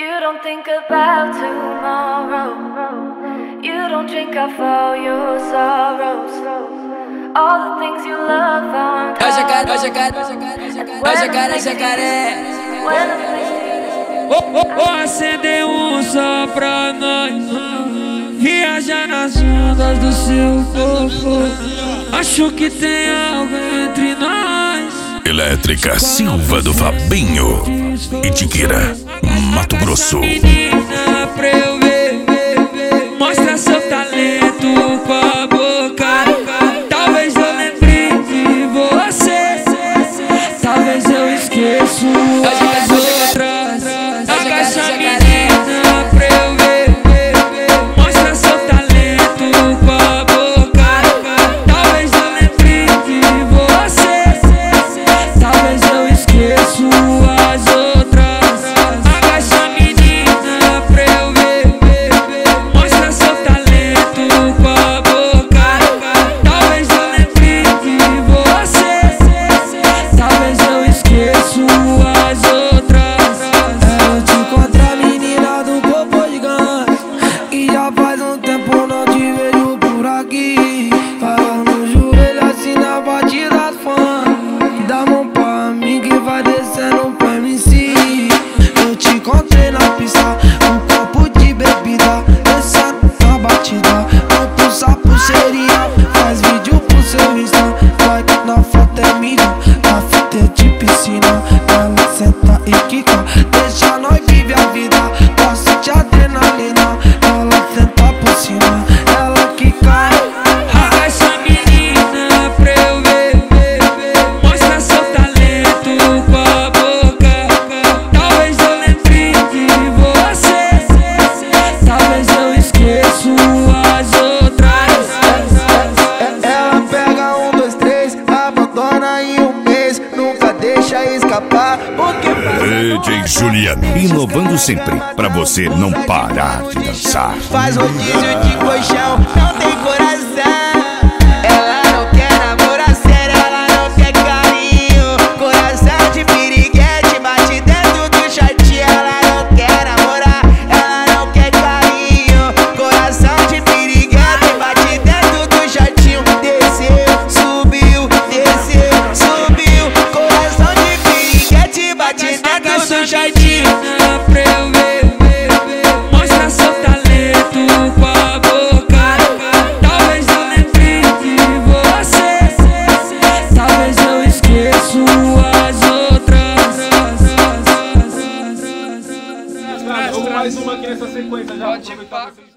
You don't think about tomorrow. You don't drink off all your sorrows. All the things you love on top. Jacaré. Vou acender só pra nós, viajar nas ondas do seu corpo. Acho que tem algo entre nós. Elétrica Silva do Fabinho, Itiquira, Mato Grosso. Menina, pra eu ver, mostra seu talento com a boca. Talvez eu lembre de você, talvez eu esqueço as outras. Agacha, menina, pra eu ver, mostra seu talento com a boca. Talvez eu lembre de você, talvez eu esqueço as outras. Agacha, menina, pra eu ver, mostra seu talento com a boca. Talvez eu lembre de você, talvez eu esqueço as outras. Eu te encontro, menina do corpo gigante, e já faz um tempo não te vejo por aqui. Fala no joelho assim na batida funk, dá mão pra mim que vai descendo pra MC. Eu te encontrei na pista, um copo de bebida, descendo na batida. Não pulsa pulseirinha, faz vídeo pro seu Insta. Vai que na foto é milhão, na fita é de piscina. Ela senta e quica, deixa nós viver a vida. Gosto de adrenalina, ela senta por cima, ela quica. Agacha, menina, pra eu ver, mostra seu talento com a boca. Talvez eu lembre de você, talvez eu esqueço as outras. Ela pega 1, 2, 3, abandona em um mês, nunca deixa escapar. Porque DJ Juliano, inovando sempre, pra você não parar de dançar. faz rodízio de colchão, não tem coração. Ela não quer namorar sério, ela não quer carinho. Coração de piriguete, bate dentro do shortinho. Ela não quer namorar, ela não quer carinho. Coração de piriguete, bate dentro do shortinho. Desceu, subiu, coração de piriguete, bate dentro do shortinho. Pra eu ver, mostra seu talento com a boca. Talvez eu lembre de você, talvez eu esqueço as outras. Vamos mais uma aqui nessa sequência já.